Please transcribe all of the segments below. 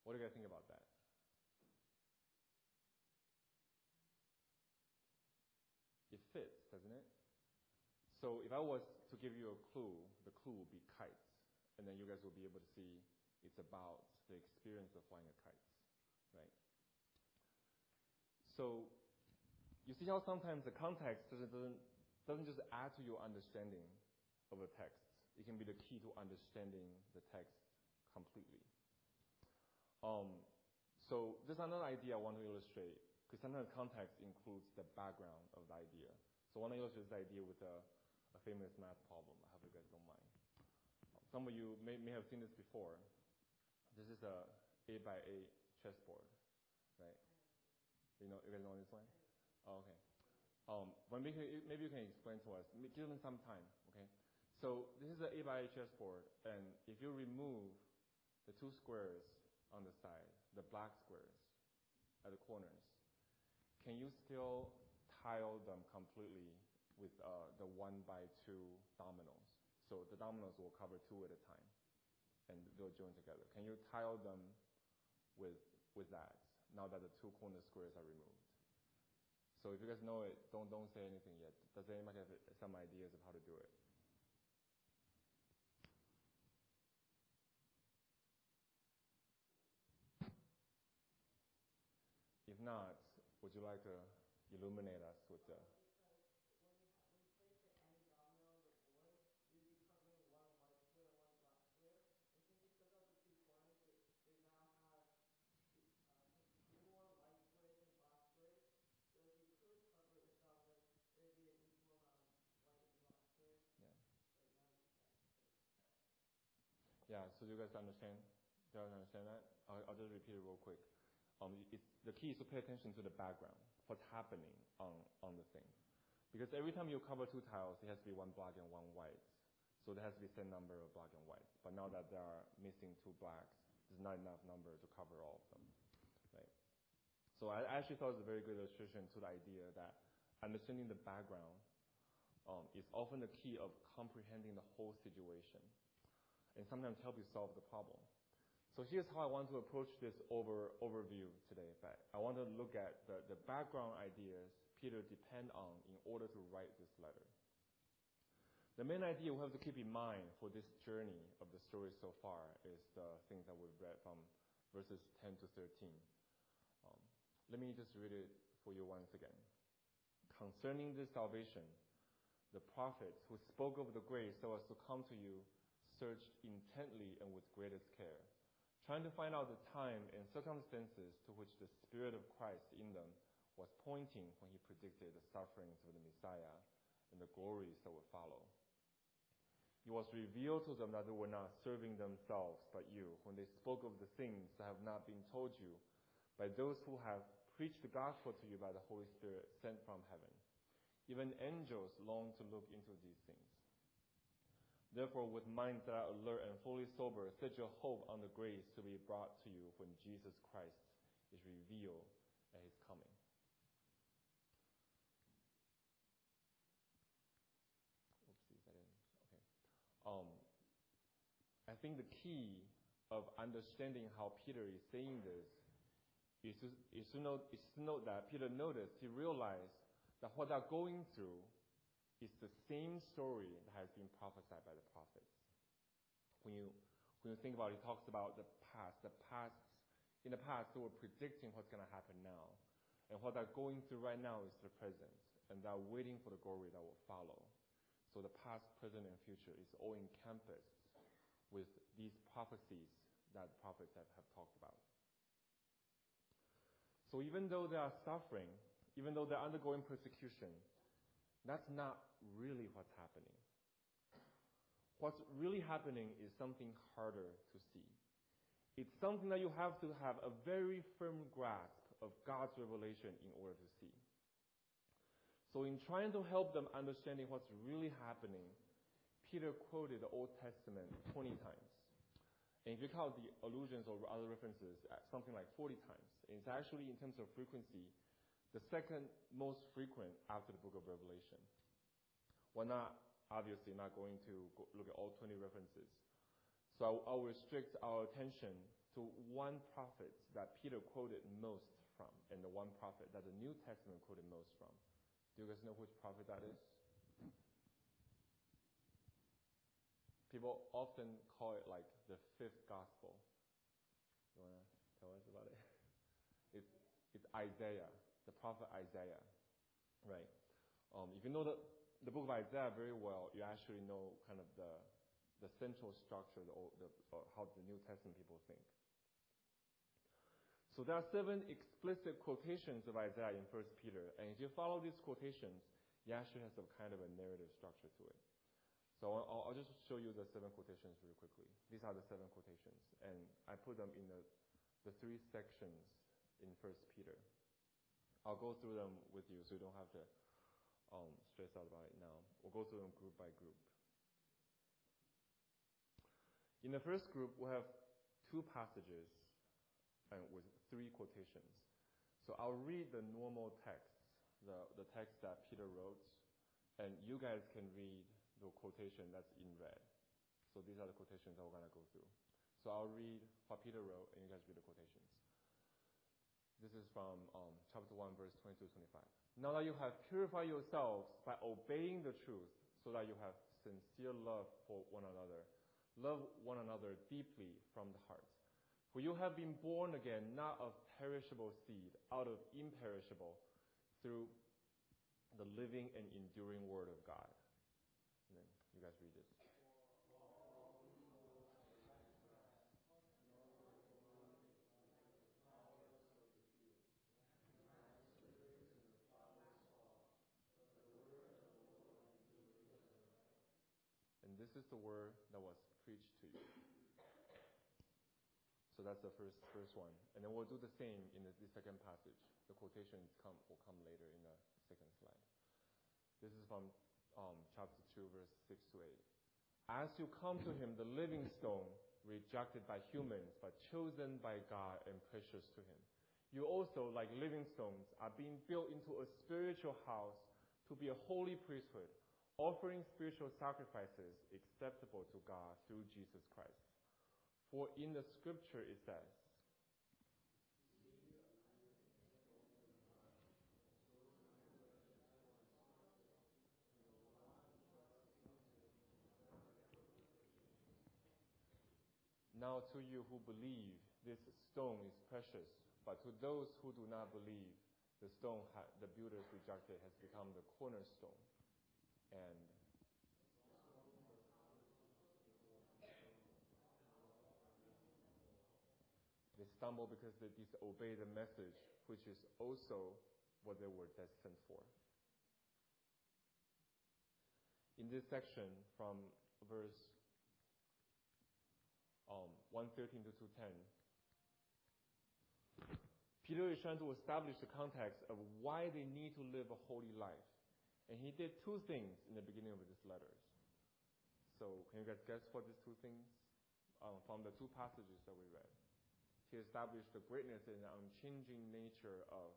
What do you guys think about that? It fits, doesn't it? So if I was to give you a clue, the clue would be kites. And then you guys will be able to see it's about the experience of flying a kite, right? So you see how sometimes the context doesn't just add to your understanding of the text. It can be the key to understanding the text completely. So there's another idea I want to illustrate, because sometimes context includes the background of the idea. So I want to illustrate this idea with a famous math problem. I hope you guys don't mind. Some of you may have seen this before. This is a 8x8 chessboard, right? You guys know this one? Oh, okay. But maybe you can explain to us. Give them some time, okay? So this is an 8x8 chessboard, and if you remove the two squares on the side, the black squares at the corners, can you still tile them completely with the 1x2 dominoes? So the dominoes will cover two at a time, and they'll join together. Can you tile them with that, now that the two corner squares are removed? So if you guys know it, don't say anything yet. Does anybody have some ideas of how to do it? If not, would you like to illuminate us with the... When you place the end domino on the board, you'd be covering one white square and one black square. And since you took out the two corners, they now have two more white squares and black squares. So if you could cover it with dominoes, it would be an equal amount of white and black squares. Yeah. But now you can't. Yeah, so do you guys understand? Do you guys understand that? I'll just repeat it real quick. The key is to pay attention to the background, what's happening on the thing. Because every time you cover two tiles, it has to be one black and one white. So there has to be the same number of black and white. But now that there are missing two blacks, there's not enough number to cover all of them. Right? So I actually thought it was a very good illustration to the idea that understanding the background is often the key of comprehending the whole situation, and sometimes help you solve the problem. So here's how I want to approach this overview today. In fact, I want to look at the background ideas Peter depend on in order to write this letter. The main idea we have to keep in mind for this journey of the story so far is the things that we've read from verses 10 to 13. Let me just read it for you once again. Concerning this salvation, the prophets who spoke of the grace so as to come to you searched intently and with greatest care, trying to find out the time and circumstances to which the Spirit of Christ in them was pointing when he predicted the sufferings of the Messiah and the glories that would follow. It was revealed to them that they were not serving themselves but you, when they spoke of the things that have not been told you by those who have preached the gospel to you by the Holy Spirit sent from heaven. Even angels long to look into these things. Therefore, with minds that are alert and fully sober, set your hope on the grace to be brought to you when Jesus Christ is revealed at his coming. Oopsies, I didn't. Okay. I think the key of understanding how Peter is saying this is to note that Peter noticed, he realized that what they're going through is the same story that has been prophesied by the prophets. When you think about it, he talks about the past. In the past, they were predicting what's going to happen now. And what they're going through right now is the present. And they're waiting for the glory that will follow. So the past, present, and future is all encompassed with these prophecies that the prophets have talked about. So even though they are suffering, even though they're undergoing persecution, that's not really what's happening. What's really happening is something harder to see. It's something that you have to have a very firm grasp of God's revelation in order to see. So in trying to help them understanding what's really happening, Peter quoted the Old Testament 20 times. And if you count the allusions or other references, something like 40 times. And it's actually, in terms of frequency, the second most frequent after the book of Revelation. We're obviously not going to look at all 20 references. So I'll restrict our attention to one prophet that Peter quoted most from, and the one prophet that the New Testament quoted most from. Do you guys know which prophet that is? People often call it like the fifth gospel. You want to tell us about it? It's Isaiah, the prophet Isaiah, right? If you know the book of Isaiah very well, you actually know kind of the central structure, how the New Testament people think. So there are 7 explicit quotations of Isaiah in 1 Peter, and if you follow these quotations, it actually has some kind of a narrative structure to it. So I'll just show you the 7 quotations really quickly. These are the 7 quotations, and I put them in the 3 sections in 1 Peter. I'll go through them with you so you don't have to stress out about it now. We'll go through them group by group. In the first group, we have 2 passages and with 3 quotations. So I'll read the normal text, the text that Peter wrote, and you guys can read the quotation that's in red. So these are the quotations that we're going to go through. So I'll read what Peter wrote, and you guys read the quotations. This is from chapter 1, verse 22 to 25. Now that you have purified yourselves by obeying the truth, so that you have sincere love for one another, love one another deeply from the heart. For you have been born again, not of perishable seed, out of imperishable, through the living and enduring word of God. And then you guys read this. And this is the word that was preached to you. So that's the first one. And then we'll do the same in the second passage. The quotations will come later in the second slide. This is from chapter 2, verse 6 to 8. As you come to him, the living stone, rejected by humans, but chosen by God and precious to him. You also, like living stones, are being built into a spiritual house to be a holy priesthood, offering spiritual sacrifices acceptable to God through Jesus Christ. For in the scripture it says, now to you who believe, this stone is precious, but to those who do not believe, the stone the builders rejected has become the cornerstone. And they stumble because they disobey the message, which is also what they were destined for. In this section, from verse 113 to 210, Peter is trying to establish the context of why they need to live a holy life. And he did 2 things in the beginning of these letters. So can you guys guess what these 2 things from the 2 passages that we read? He established the greatness and the unchanging nature of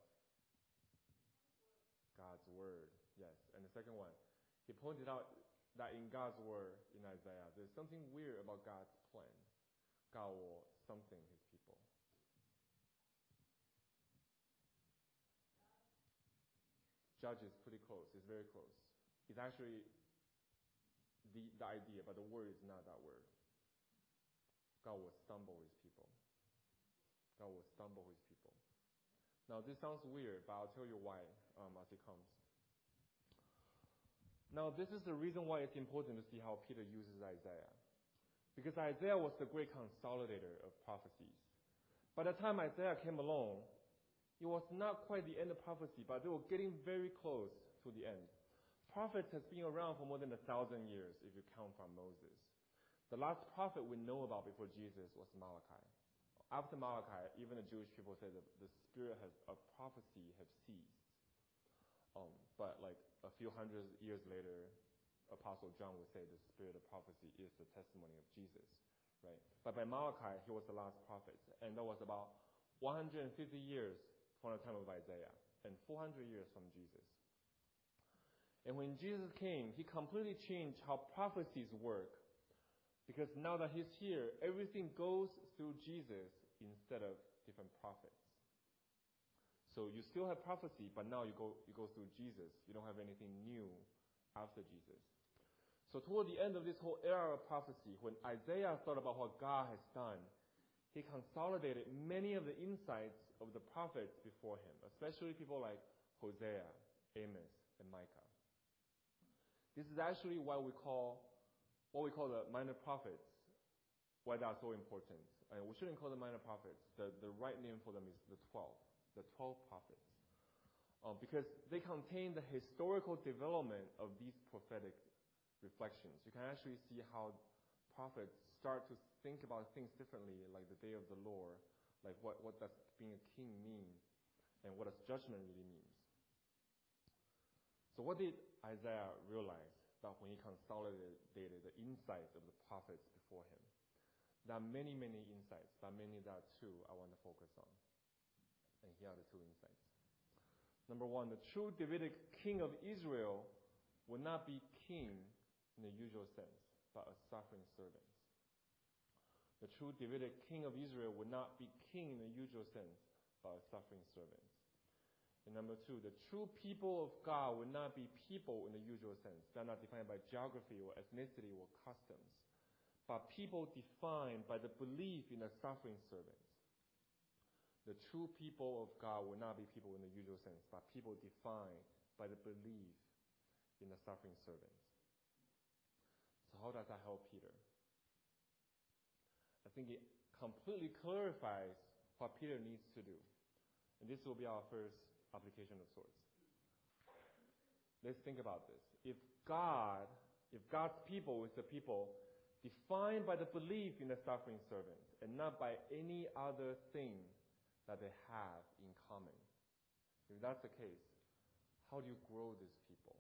God's word. Yes. And the second one, he pointed out that in God's word, in Isaiah, there's something weird about God's plan. God will something his people. Judge is pretty close. It's very close. It's actually the idea, but the word is not that word. God will stumble his people. God will stumble his people. Now, this sounds weird, but I'll tell you why as it comes. Now, this is the reason why it's important to see how Peter uses Isaiah. Because Isaiah was the great consolidator of prophecies. By the time Isaiah came along, it was not quite the end of prophecy, but they were getting very close to the end. Prophets has been around for more than 1,000 years, if you count from Moses. The last prophet we know about before Jesus was Malachi. After Malachi, even the Jewish people say that the spirit of prophecy have ceased. But like a few hundred years later, Apostle John would say the spirit of prophecy is the testimony of Jesus, right? But by Malachi, he was the last prophet, and that was about 150 years from the time of Isaiah, and 400 years from Jesus. And when Jesus came, he completely changed how prophecies work. Because now that he's here, everything goes through Jesus instead of different prophets. So you still have prophecy, but now you go through Jesus. You don't have anything new after Jesus. So toward the end of this whole era of prophecy, when Isaiah thought about what God has done, he consolidated many of the insights of the prophets before him, especially people like Hosea, Amos, and Micah. This is actually what we call the minor prophets, why they are so important. And we shouldn't call them minor prophets. The right name for them is the 12 prophets. Because they contain the historical development of these prophetic reflections. You can actually see how prophets start to think about things differently, like the day of the Lord, like what does being a king mean, and what does judgment really means. So what did Isaiah realize that when he consolidated the insights of the prophets before him? There are many, many insights, but mainly there are two I want to focus on. And here are the two insights. Number one, the true Davidic king of Israel will not be king in the usual sense, but a suffering servant. The true Davidic king of Israel would not be king in the usual sense, but a suffering servant. And number two, the true people of God would not be people in the usual sense. They're not defined by geography or ethnicity or customs, but people defined by the belief in a suffering servant. The true people of God will not be people in the usual sense, but people defined by the belief in a suffering servant. So how does that help Peter? I think it completely clarifies what Peter needs to do. And this will be our first application of sorts. Let's think about this. If God's people is the people defined by the belief in the suffering servant and not by any other thing that they have in common, if that's the case, how do you grow these people?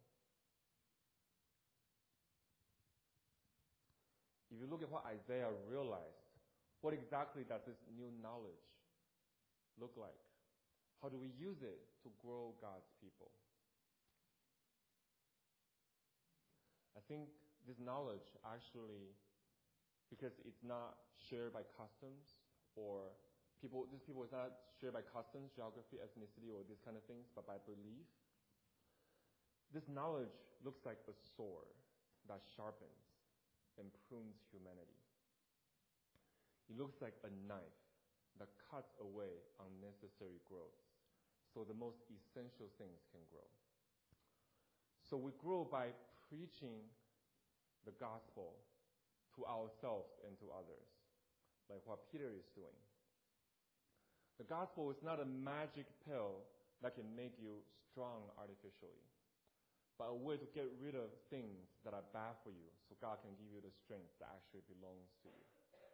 If you look at what Isaiah realized, what exactly does this new knowledge look like? How do we use it to grow God's people? I think this knowledge actually, because it's not shared by customs or these people is not shared by customs, geography, ethnicity, or these kind of things, but by belief. This knowledge looks like a sword that sharpens and prunes humanity. It looks like a knife that cuts away unnecessary growth, so the most essential things can grow. So we grow by preaching the gospel to ourselves and to others, like what Peter is doing. The gospel is not a magic pill that can make you strong artificially, but a way to get rid of things that are bad for you so God can give you the strength that actually belongs to you.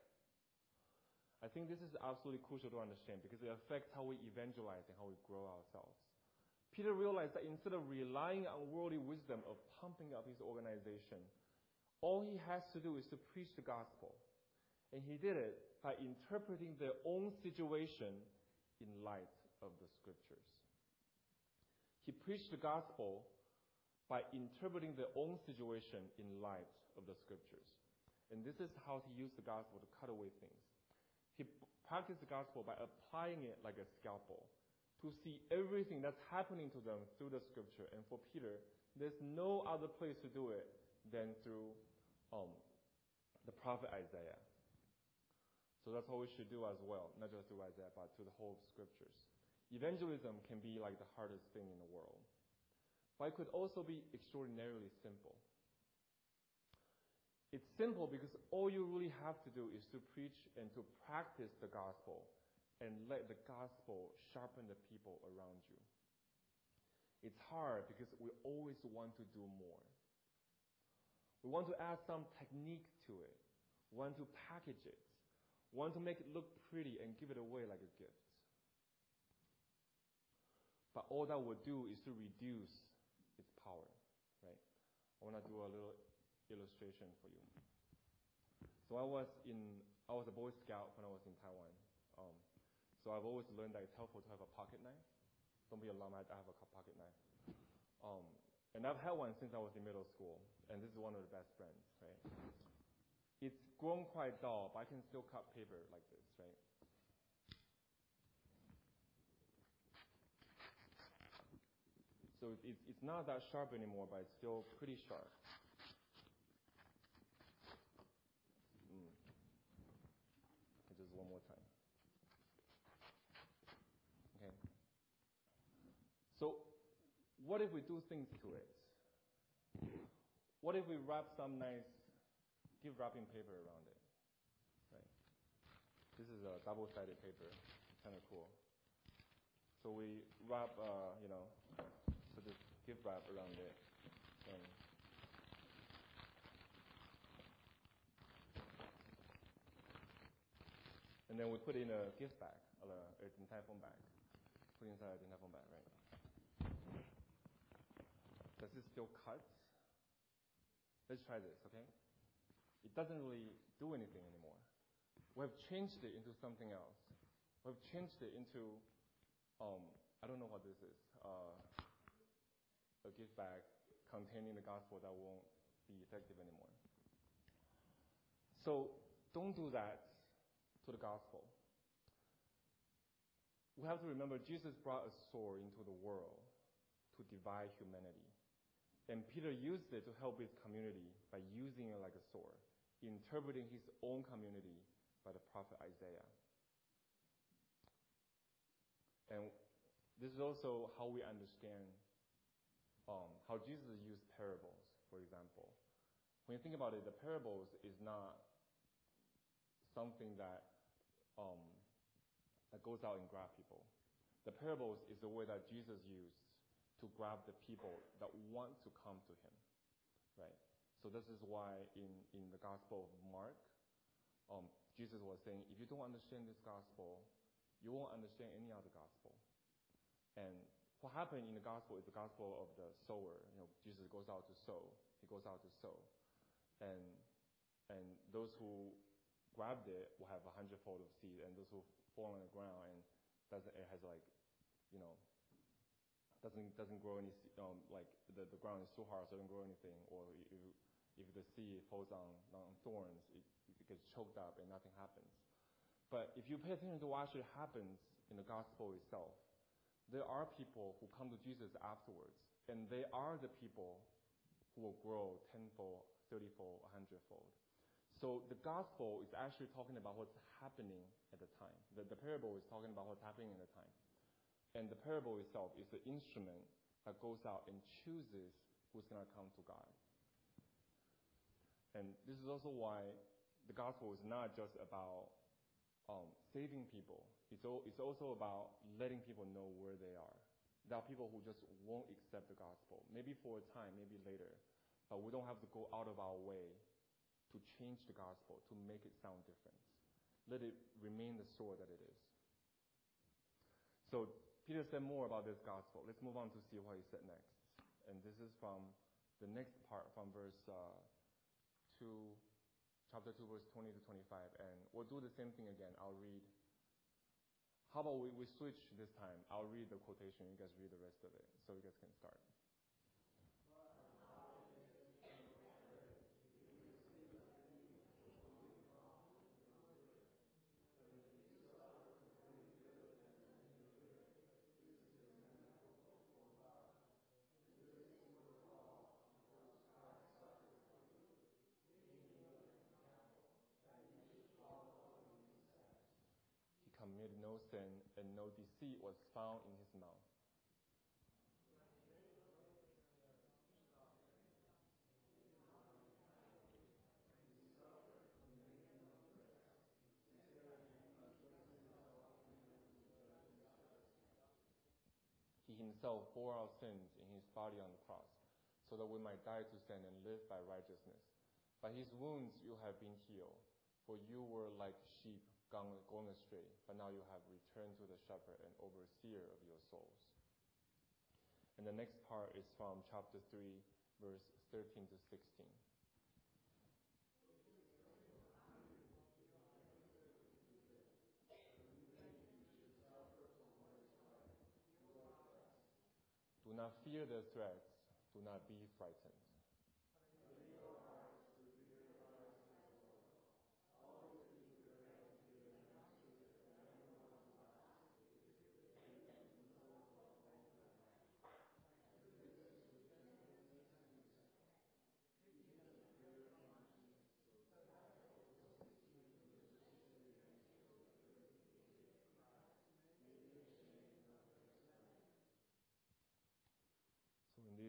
I think this is absolutely crucial to understand because it affects how we evangelize and how we grow ourselves. Peter realized that instead of relying on worldly wisdom of pumping up his organization, all he has to do is to preach the gospel. And he did it by interpreting their own situation in light of the scriptures. He preached the gospel by interpreting their own situation in light of the scriptures. And this is how he used the gospel to cut away things. He practiced the gospel by applying it like a scalpel to see everything that's happening to them through the scripture. And for Peter, there's no other place to do it than through the prophet Isaiah. So that's what we should do as well, not just through Isaiah, but through the whole scriptures. Evangelism can be like the hardest thing in the world, but it could also be extraordinarily simple. It's simple because all you really have to do is to preach and to practice the gospel and let the gospel sharpen the people around you. It's hard because we always want to do more. We want to add some technique to it. We want to package it. We want to make it look pretty and give it away like a gift. But all that would do is to reduce its power, right? I want to do a little illustration for you. So I was a Boy Scout when I was in Taiwan. So I've always learned that it's helpful to have a pocket knife. Don't be alarmed, I have a pocket knife. And I've had one since I was in middle school, and this is one of the best friends, right? It's grown quite dull, but I can still cut paper like this, right? So it's not that sharp anymore, but it's still pretty sharp. Just one more time. Okay. So what if we do things to it? What if we wrap some nice gift wrapping paper around it? Right. This is a double-sided paper. Kind of cool. So we wrap, so this gift wrap around it. And then we put in a gift bag, a Din Tai Fung bag. Put inside a Din Tai Fung bag, right? Does it still cut? Let's try this, okay? It doesn't really do anything anymore. We have changed it into something else. We have changed it into, I don't know what this is, a gift bag containing the gospel that won't be effective anymore. So don't do that to the gospel. We have to remember Jesus brought a sword into the world to divide humanity. And Peter used it to help his community by using it like a sword, interpreting his own community by the prophet Isaiah. And this is also how we understand how Jesus used parables, for example. When you think about it, the parables is not something that goes out and grab people. The parables is the way that Jesus used to grab the people that want to come to him, right? So this is why in the Gospel of Mark, Jesus was saying, if you don't understand this gospel, you won't understand any other gospel. And what happened in the gospel is the gospel of the sower. Jesus goes out to sow. He goes out to sow. And those who grabbed it will have 100-fold of seed, and those who fall on the ground and doesn't grow any, like the ground is too hard, so it doesn't grow anything. Or if the seed falls on thorns, it gets choked up and nothing happens. But if you pay attention to what actually happens in the gospel itself, there are people who come to Jesus afterwards, and they are the people who will grow 10-fold, 30-fold, 100-fold. So the gospel is actually talking about what's happening at the time. The parable is talking about what's happening at the time. And the parable itself is the instrument that goes out and chooses who's going to come to God. And this is also why the gospel is not just about saving people. It's also about letting people know where they are. There are people who just won't accept the gospel, maybe for a time, maybe later. But we don't have to go out of our way to change the gospel, to make it sound different. Let it remain the sword that it is. So Peter said more about this gospel. Let's move on to see what he said next. And this is from the next part, from chapter 2, verse 20 to 25. And we'll do the same thing again. I'll read. How about we switch this time? I'll read the quotation. You guys read the rest of it, so you guys can start. Committed no sin, and no deceit was found in his mouth. He himself bore our sins in his body on the cross, so that we might die to sin and live by righteousness. By his wounds you have been healed, for you were like sheep going astray, but now you have returned to the shepherd and overseer of your souls. And the next part is from chapter 3, verse 13 to 16. Do not fear their threats, do not be frightened.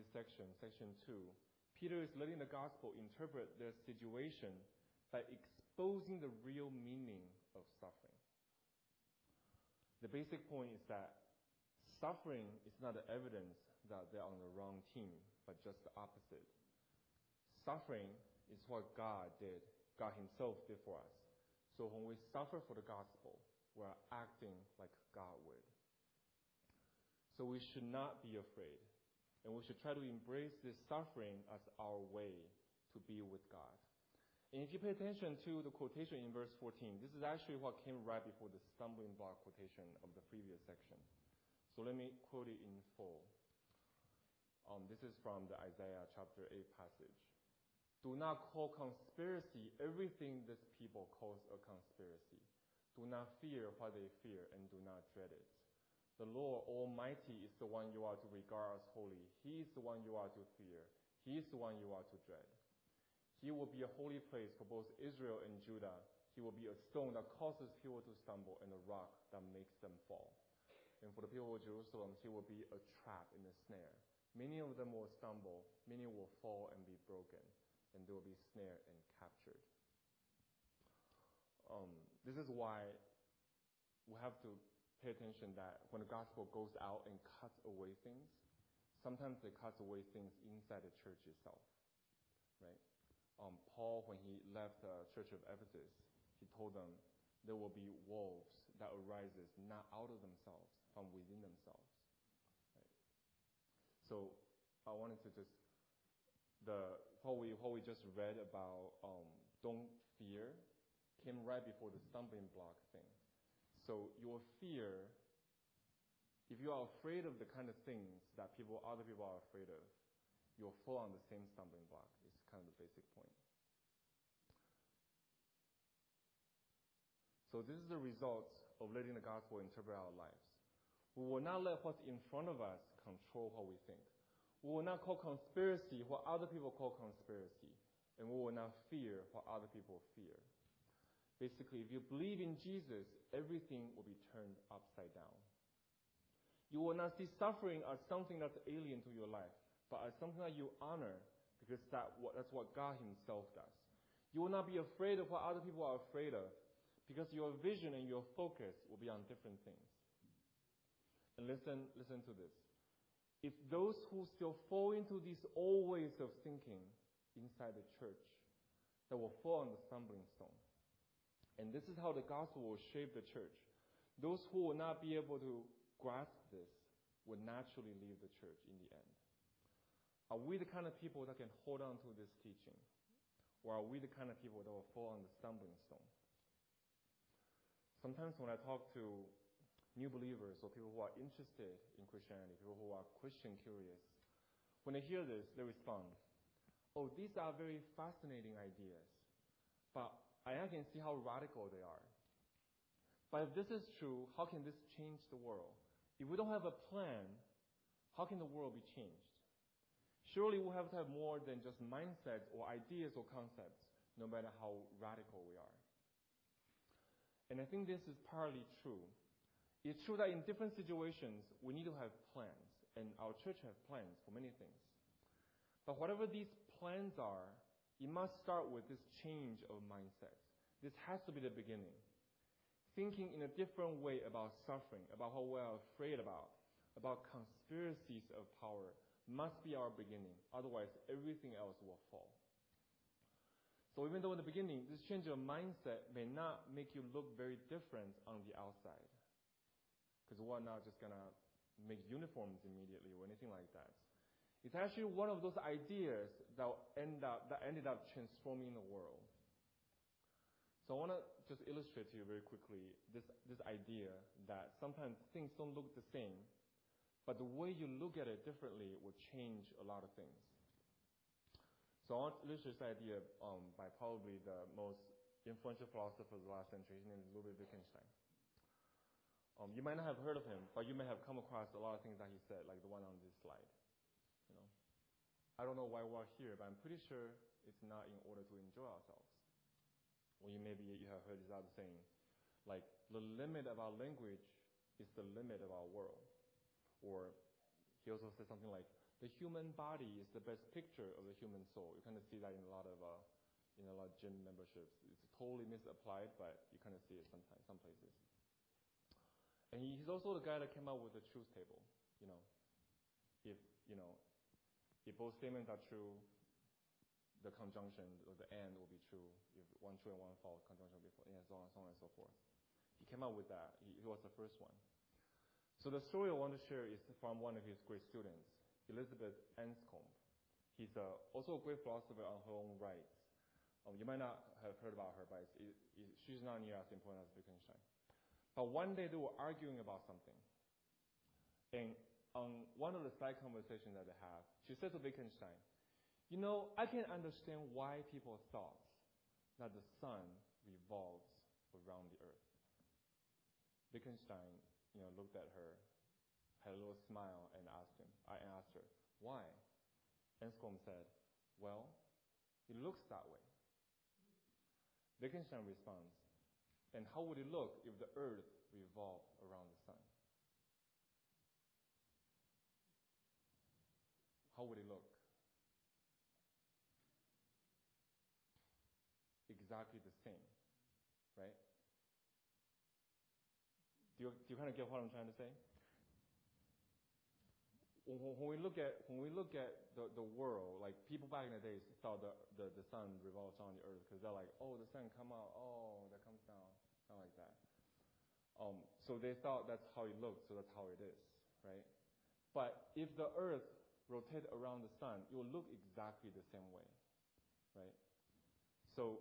this section, section 2, Peter is letting the gospel interpret their situation by exposing the real meaning of suffering. The basic point is that suffering is not the evidence that they're on the wrong team, but just the opposite. Suffering is what God did, God Himself did for us. So when we suffer for the gospel, we're acting like God would. So we should not be afraid. And we should try to embrace this suffering as our way to be with God. And if you pay attention to the quotation in verse 14, this is actually what came right before the stumbling block quotation of the previous section. So let me quote it in full. This is from the Isaiah chapter 8 passage. Do not call conspiracy everything this people calls a conspiracy. Do not fear what they fear, and do not dread it. The Lord Almighty is the one you are to regard as holy. He is the one you are to fear. He is the one you are to dread. He will be a holy place for both Israel and Judah. He will be a stone that causes people to stumble and a rock that makes them fall. And for the people of Jerusalem, He will be a trap and a snare. Many of them will stumble. Many will fall and be broken. And they will be snared and captured. This is why we have to pay attention that when the gospel goes out and cuts away things, sometimes it cuts away things inside the church itself, right? Paul, when he left the church of Ephesus, he told them there will be wolves that arises not out of themselves, from within themselves. Right? So I wanted to just what we just read about don't fear came right before the stumbling block thing. So your fear, if you are afraid of the kind of things that other people are afraid of, you'll fall on the same stumbling block. It's kind of the basic point. So this is the result of letting the gospel interpret our lives. We will not let what's in front of us control what we think. We will not call conspiracy what other people call conspiracy. And we will not fear what other people fear. Basically, if you believe in Jesus, everything will be turned upside down. You will not see suffering as something that's alien to your life, but as something that you honor, because that's what God Himself does. You will not be afraid of what other people are afraid of, because your vision and your focus will be on different things. And listen to this. If those who still fall into these old ways of thinking inside the church, that will fall on the stumbling stone. And this is how the gospel will shape the church. Those who will not be able to grasp this will naturally leave the church in the end. Are we the kind of people that can hold on to this teaching? Or are we the kind of people that will fall on the stumbling stone? Sometimes when I talk to new believers or people who are interested in Christianity, people who are Christian curious, when they hear this, they respond, "Oh, these are very fascinating ideas, but I can see how radical they are. But if this is true, how can this change the world? If we don't have a plan, how can the world be changed? Surely we have to have more than just mindsets or ideas or concepts, no matter how radical we are." And I think this is partly true. It's true that in different situations, we need to have plans, and our church has plans for many things. But whatever these plans are, it must start with this change of mindset. This has to be the beginning. Thinking in a different way about suffering, about what we are afraid about conspiracies of power, must be our beginning. Otherwise, everything else will fall. So even though in the beginning, this change of mindset may not make you look very different on the outside, because we're not just going to make uniforms immediately or anything like that. It's actually one of those ideas that ended up transforming the world. So I want to just illustrate to you very quickly this idea that sometimes things don't look the same, but the way you look at it differently will change a lot of things. So I want to illustrate this idea by probably the most influential philosopher of the last century. His name is Ludwig Wittgenstein. You might not have heard of him, but you may have come across a lot of things that he said, like the one on this slide. I don't know why we're here, but I'm pretty sure it's not in order to enjoy ourselves. Or you have heard this other saying, like, the limit of our language is the limit of our world. Or he also said something like, the human body is the best picture of the human soul. You kind of see that in a lot of gym memberships. It's totally misapplied, but you kind of see it sometimes, some places. And he's also the guy that came up with the truth table. If both statements are true, the conjunction or the and will be true. If one true and one false, conjunction will be false, and so on and so forth. He came up with that. He was the first one. So the story I want to share is from one of his great students, Elizabeth Anscombe. He's also a great philosopher on her own right. You might not have heard about her, but she's not near as important as Wittgenstein. But one day they were arguing about something. And on one of the side conversations that they have, she said to Wittgenstein, I can understand why people thought that the sun revolves around the earth. Wittgenstein, looked at her, had a little smile, and asked her, why? Anscombe said, well, it looks that way. Wittgenstein responds, and how would it look if the earth revolved around the sun? How would it look? Exactly the same, right? Do you kind of get what I'm trying to say? When we look at the world, like people back in the days thought the sun revolves around the earth because they're like, oh, the sun come out, oh, that comes down, not like that. So they thought that's how it looked, so that's how it is, right? But if the earth rotated around the sun, it will look exactly the same way, right? So,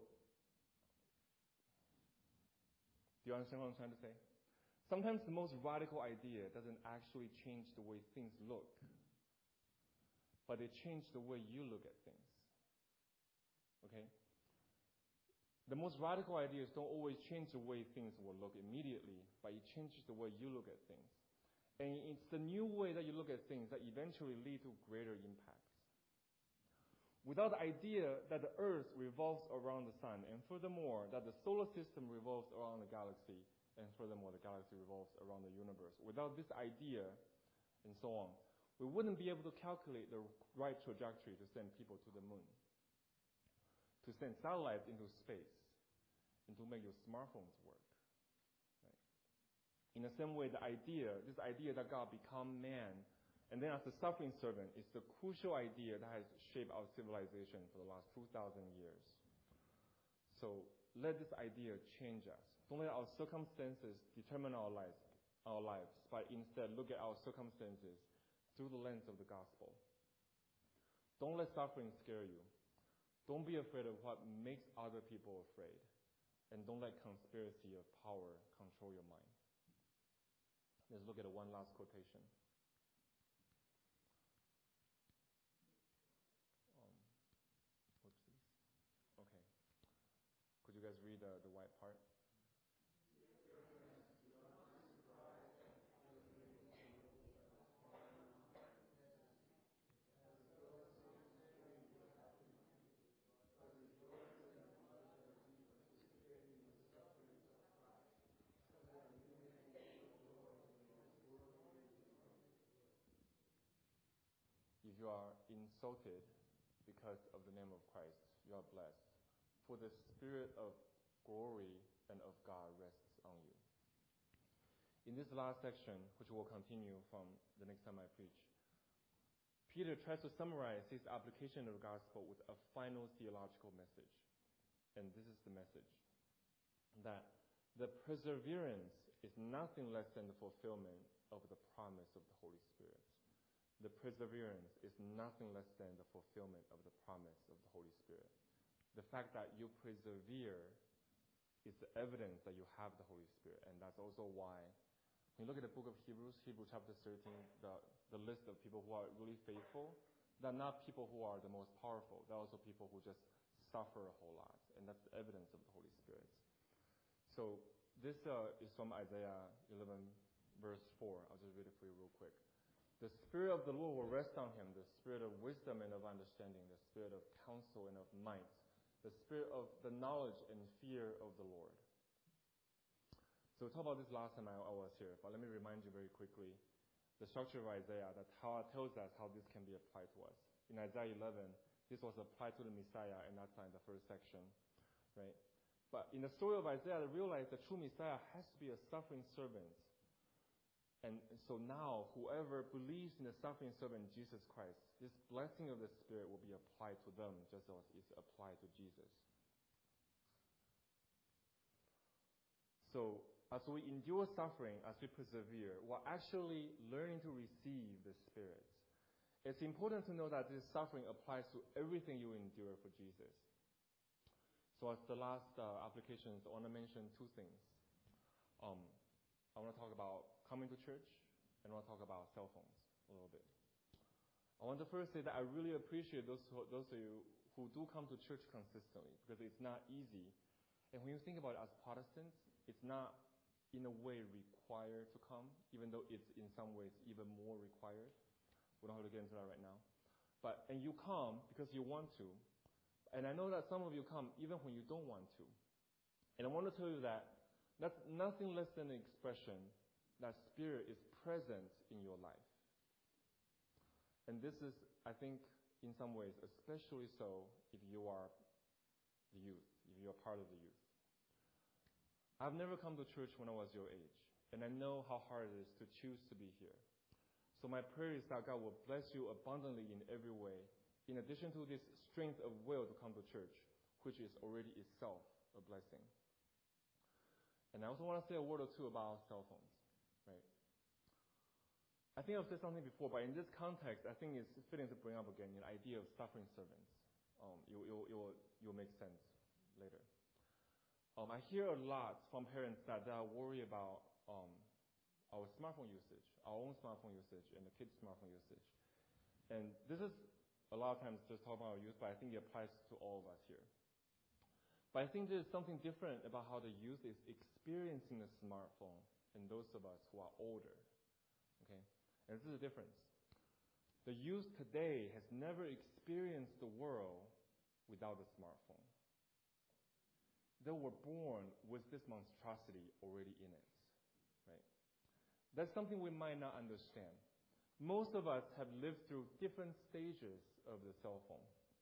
do you understand what I'm trying to say? Sometimes the most radical idea doesn't actually change the way things look, but it changes the way you look at things. Okay? The most radical ideas don't always change the way things will look immediately, but it changes the way you look at things. And it's the new way that you look at things that eventually lead to greater impacts. Without the idea that the earth revolves around the sun, and furthermore, that the solar system revolves around the galaxy, and furthermore, the galaxy revolves around the universe. Without this idea, and so on, we wouldn't be able to calculate the right trajectory to send people to the moon, to send satellites into space, and to make your smartphones work. Right? In the same way, this idea that God become man, and then as a suffering servant, is the crucial idea that has shaped our civilization for the last 2,000 years. So let this idea change us. Don't let our circumstances determine our lives, but instead look at our circumstances through the lens of the gospel. Don't let suffering scare you. Don't be afraid of what makes other people afraid. And don't let conspiracy of power control your mind. Let's look at one last quotation. Okay. Could you guys read the white part? If you are insulted because of the name of Christ, you are blessed. For the Spirit of glory and of God rests on you. In this last section, which will continue from the next time I preach, Peter tries to summarize his application of the gospel with a final theological message. And this is the message: that the perseverance is nothing less than the fulfillment of the promise of the Holy Spirit. The perseverance is nothing less than the fulfillment of the promise of the Holy Spirit. The fact that you persevere is the evidence that you have the Holy Spirit. And that's also why, when you look at the book of Hebrews chapter 13, the list of people who are really faithful, they're not people who are the most powerful. They're also people who just suffer a whole lot. And that's the evidence of the Holy Spirit. So this is from Isaiah 11, verse 4. I'll just read it for you real quick. The Spirit of the Lord will rest on him, the Spirit of wisdom and of understanding, the Spirit of counsel and of might, the Spirit of the knowledge and fear of the Lord. So we talked about this last time I was here, but let me remind you very quickly. the structure of Isaiah that tells us how this can be applied to us. In Isaiah 11, this was applied to the Messiah, and that's in the first section, right? But in the story of Isaiah, I realized the true Messiah has to be a suffering servant. And so now, whoever believes in the suffering servant Jesus Christ, this blessing of the Spirit will be applied to them just as it's applied to Jesus. So, as we endure suffering, as we persevere, we're actually learning to receive the Spirit. It's important to know that this suffering applies to everything you endure for Jesus. So as the last applications, I want to mention two things. I want to talk about coming to church, and I want to talk about cell phones a little bit. I want to first say that I really appreciate those of you who do come to church consistently, because it's not easy. And when you think about it as Protestants, it's not in a way required to come, even though it's in some ways even more required. We don't have to get into that right now. And you come because you want to. And I know that some of you come even when you don't want to. And I want to tell you that that's nothing less than an expression that Spirit is present in your life. And this is, I think, in some ways, especially so if you are the youth, if you are part of the youth. I've never come to church when I was your age, and I know how hard it is to choose to be here. So my prayer is that God will bless you abundantly in every way, in addition to this strength of will to come to church, which is already itself a blessing. And I also want to say a word or two about cell phones, right? I think I've said something before, but in this context, I think it's fitting to bring up again the idea of suffering servants. You'll make sense later. I hear a lot from parents that are worried about our smartphone usage, our own smartphone usage, and the kids' smartphone usage. And this is a lot of times just talking about our youth, but I think it applies to all of us here. But I think there's something different about how the youth is experiencing the smartphone and those of us who are older. Okay? And this is the difference. The youth today has never experienced the world without a smartphone. They were born with this monstrosity already in it. Right? That's something we might not understand. Most of us have lived through different stages of the cell phone.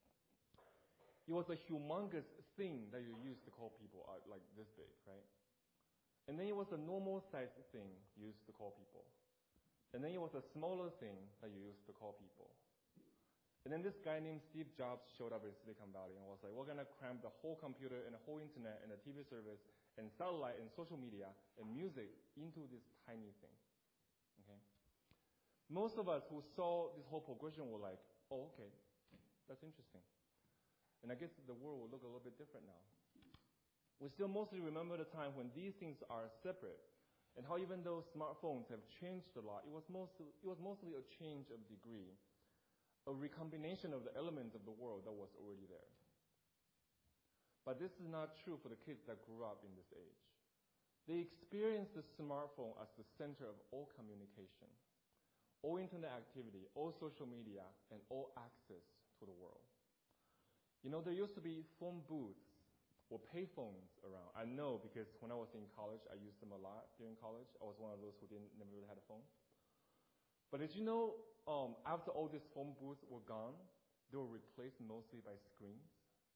It was a humongous thing that you used to call people out like this big, right? And then it was a normal-sized thing you used to call people. And then it was a smaller thing that you used to call people. And then this guy named Steve Jobs showed up in Silicon Valley and was like, we're going to cram the whole computer and the whole internet and the TV service and satellite and social media and music into this tiny thing. Okay? Most of us who saw this whole progression were like, oh, okay, that's interesting. And I guess the world will look a little bit different now. We still mostly remember the time when these things are separate, and how even though smartphones have changed a lot, it was mostly a change of degree, a recombination of the elements of the world that was already there. But this is not true for the kids that grew up in this age. They experienced the smartphone as the center of all communication, all internet activity, all social media, and all access to the world. You know, there used to be phone booths or payphones around. I know because when I was in college, I used them a lot during college. I was one of those who never really had a phone. But did you know, after all these phone booths were gone, they were replaced mostly by screens?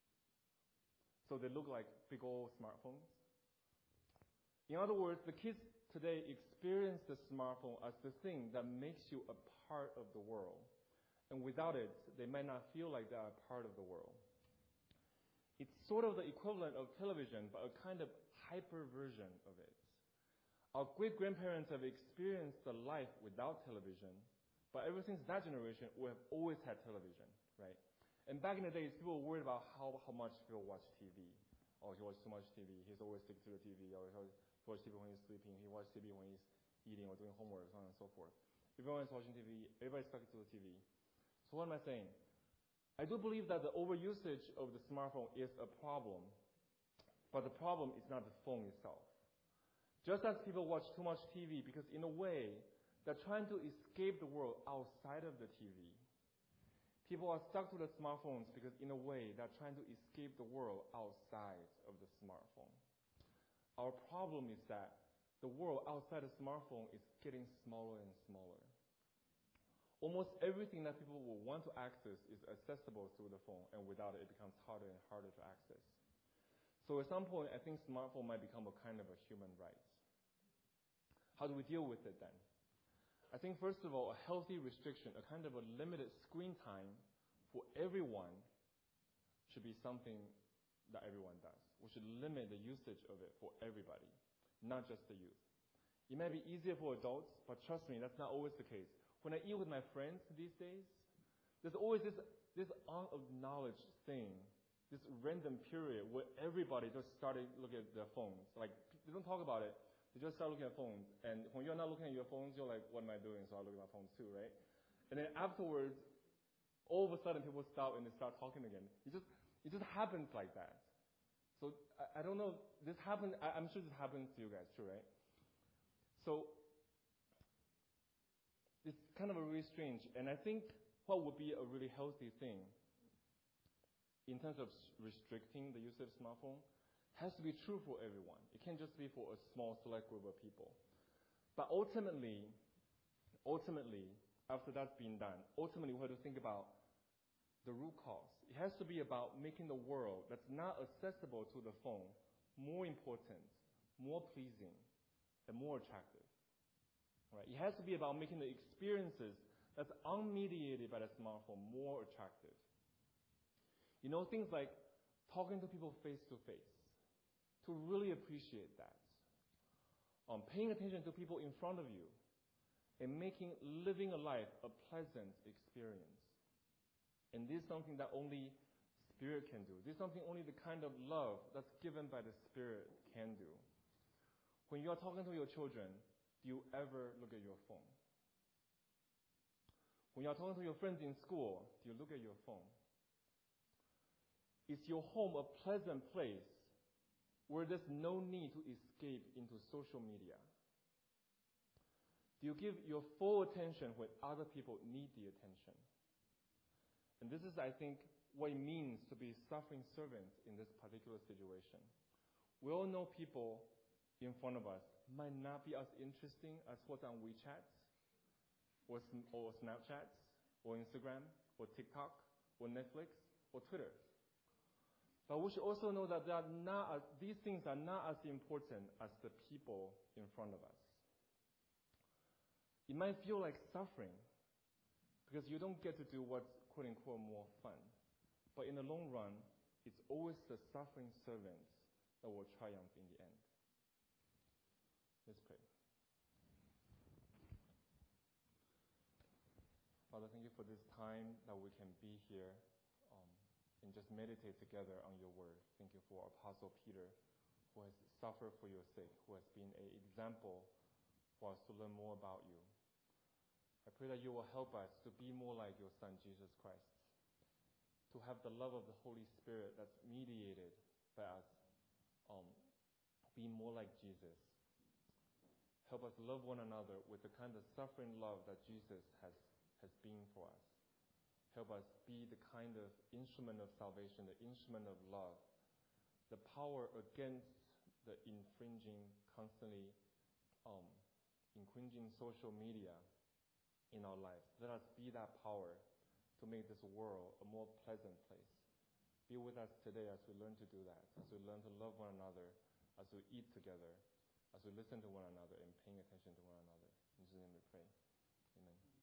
So they look like big old smartphones. In other words, the kids today experience the smartphone as the thing that makes you a part of the world. And without it, they might not feel like they are a part of the world. It's sort of the equivalent of television, but a kind of hyper version of it. Our great-grandparents have experienced the life without television, but ever since that generation, we have always had television, right? And back in the days, people were worried about how much people watch TV. Oh, he watches too much TV. He's always sticking to the TV. Or he watches TV when he's sleeping. He watches TV when he's eating or doing homework, so on and so forth. Everyone's watching TV. Everybody's stuck to the TV. So what am I saying? I do believe that the overusage of the smartphone is a problem, but the problem is not the phone itself. Just as people watch too much TV because in a way, they're trying to escape the world outside of the TV. People are stuck to the smartphones because in a way, they're trying to escape the world outside of the smartphone. Our problem is that the world outside the smartphone is getting smaller and smaller. Almost everything that people will want to access is accessible through the phone, and without it, it becomes harder and harder to access. So at some point, I think smartphone might become a kind of a human right. How do we deal with it then? I think, first of all, a healthy restriction, a kind of a limited screen time for everyone should be something that everyone does. We should limit the usage of it for everybody, not just the youth. It might be easier for adults, but trust me, that's not always the case. When I eat with my friends these days, there's always this unacknowledged thing, this random period where everybody just started looking at their phones. Like, they don't talk about it. They just start looking at phones. And when you're not looking at your phones, you're like, what am I doing? So I look at my phones too, right? And then afterwards, all of a sudden people stop and they start talking again. It just happens like that. So I don't know, this happens, I'm sure this happens to you guys too, right? So it's kind of a really strange, and I think what would be a really healthy thing in terms of restricting the use of smartphone has to be true for everyone. It can't just be for a small select group of people. But ultimately, after that's been done, ultimately we have to think about the root cause. It has to be about making the world that's not accessible to the phone more important, more pleasing, and more attractive. Right? It has to be about making the experiences that's unmediated by the smartphone more attractive. You know, things like talking to people face to face, to really appreciate that. Paying attention to people in front of you, and making living a life a pleasant experience. And this is something that only Spirit can do. This is something only the kind of love that's given by the Spirit can do. When you are talking to your children, do you ever look at your phone? When you are talking to your friends in school, do you look at your phone? Is your home a pleasant place where there's no need to escape into social media? Do you give your full attention when other people need the attention? And this is, I think, what it means to be suffering servants in this particular situation. We all know people in front of us might not be as interesting as what's on WeChat, or Snapchat, or Instagram, or TikTok, or Netflix, or Twitter. But we should also know that these things are not as important as the people in front of us. It might feel like suffering because you don't get to do what's quote-unquote more fun. But in the long run, it's always the suffering servants that will triumph in the end. Let's pray. Father, thank you for this time that we can be here and just meditate together on your word. Thank you for Apostle Peter, who has suffered for your sake, who has been an example for us to learn more about you. I pray that you will help us to be more like your Son, Jesus Christ, to have the love of the Holy Spirit that's mediated by us, being more like Jesus. Help us love one another with the kind of suffering love that Jesus has been for us. Help us be the kind of instrument of salvation, the instrument of love, the power against the constantly infringing social media in our lives. Let us be that power to make this world a more pleasant place. Be with us today as we learn to do that, as we learn to love one another, as we eat together, as we listen to one another and paying attention to one another. In Jesus' name we pray. Amen.